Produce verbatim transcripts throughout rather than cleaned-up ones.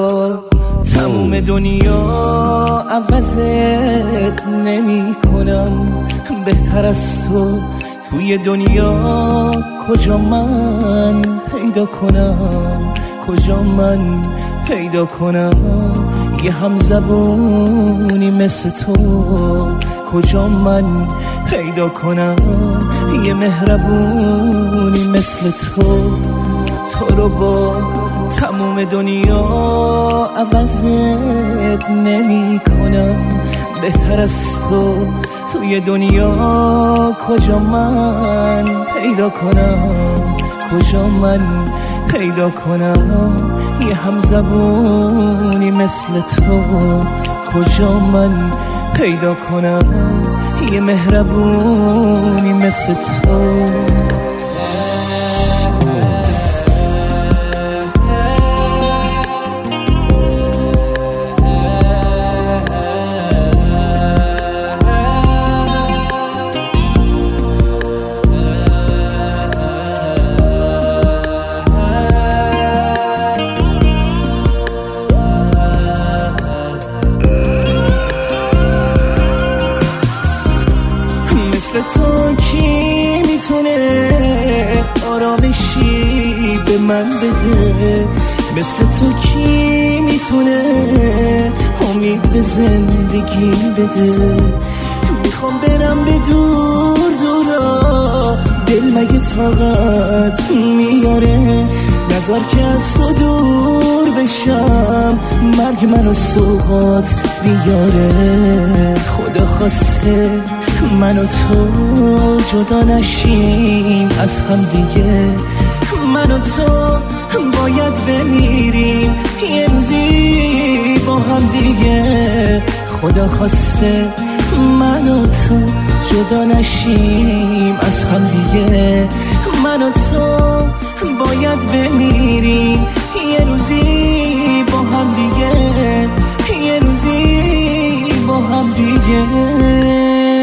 با تموم دنیا عوضت نمی کنم. بهتر از تو توی دنیا کجا من پیدا کنم، کجا من پیدا کنم. یه همزبونی مثل تو کجا من پیدا کنم، یه مهربونی مثل تو. تو رو با تموم دنیا عوضت نمی کنم. بهتر از تو توی دنیا کجا من پیدا کنم، کجا من پیدا کنم. یه همزبونی مثل تو کجا من پیدا کنم، یه مهربونی مثل تو. تو کی میتونه آرامشی به من بده؟ مثل تو کی میتونه امید به زندگی بده؟ میخوام برم به دور دورا، دل مگه طاقت میاره؟ نذار که از تو دور بشم، مرگ منو سوقات بیاره. خدا خواسته من و تو جدا نشیم از هم دیگه، من و تو باید بمیریم یه روزی با هم دیگه. خدا خواسته من و تو جدا نشیم از هم دیگه، من و تو باید بمیریم یه روزی با هم دیگه، یه روزی با هم دیگه.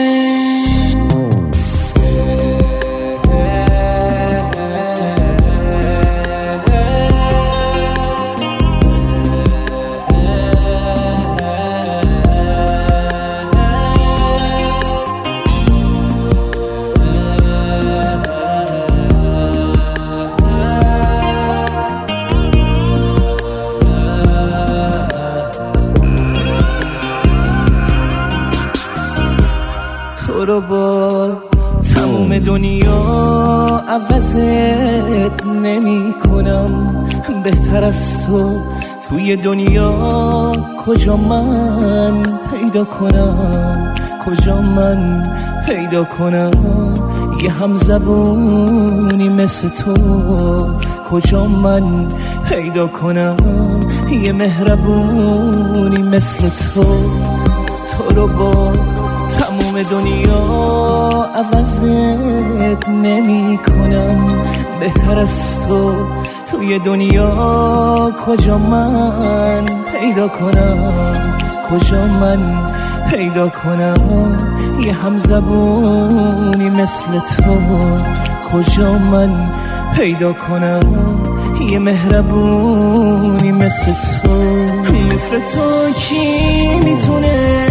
تو رو با تموم دنیا عوضت نمی کنم. بهتر از تو توی دنیا کجا من پیدا کنم، کجا من پیدا کنم. یه همزبونی مثل تو کجا من پیدا کنم، یه مهربونی مثل تو. تو رو با تموم دنیا عوضت نمی کنم. بهتر از تو توی دنیا کجا من پیدا کنم، کجا من پیدا کنم. یه همزبونی مثل تو کجا من پیدا کنم، یه مهربونی مثل تو. مثل تو کی میتونه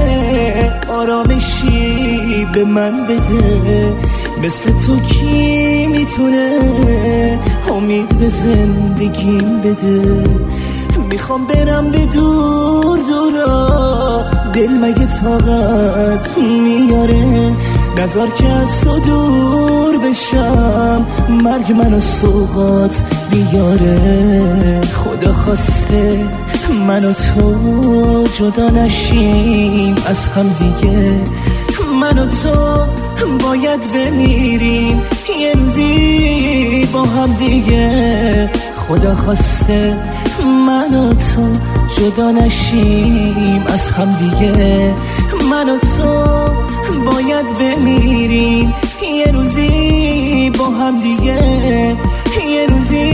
آرامشی به من بده؟ مثل تو کی میتونه امید به زندگی بده؟ میخوام برم به دور دورا، دل مگه طاقت میاره؟ نذار که از تو دور بشم، مرگ منو سوقات بیاره. خدا خواسته من و تو جدا نشیم از هم دیگه، من و تو باید بمیریم یه روزی با هم دیگه. خدا خواسته من و تو جدا نشیم از هم دیگه، من و تو باید بمیریم یه روزی با هم دیگه، یه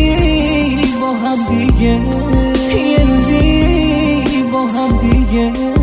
روزی با هم دیگه، یه روزی با هم دیگه.